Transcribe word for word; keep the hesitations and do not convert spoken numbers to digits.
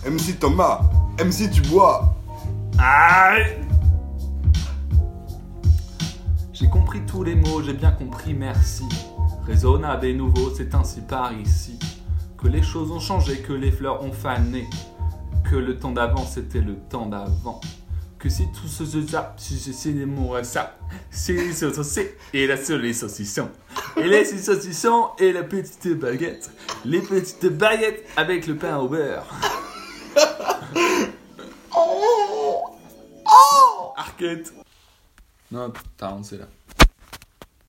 M C Thomas, M C tu bois. Aïe. J'ai compris tous les mots, j'ai bien compris, merci. Raisonnable et nouveau, c'est ainsi par ici que les choses ont changé, que les fleurs ont fané, que le temps d'avant c'était le temps d'avant. Que si tout ce ça, si c'est les mots ça, c'est les saucissons et la seule les saucissons. Et les saucissons et la petite baguette. Les petites baguettes avec le pain au beurre. Arquette. Non, t'as avancé là.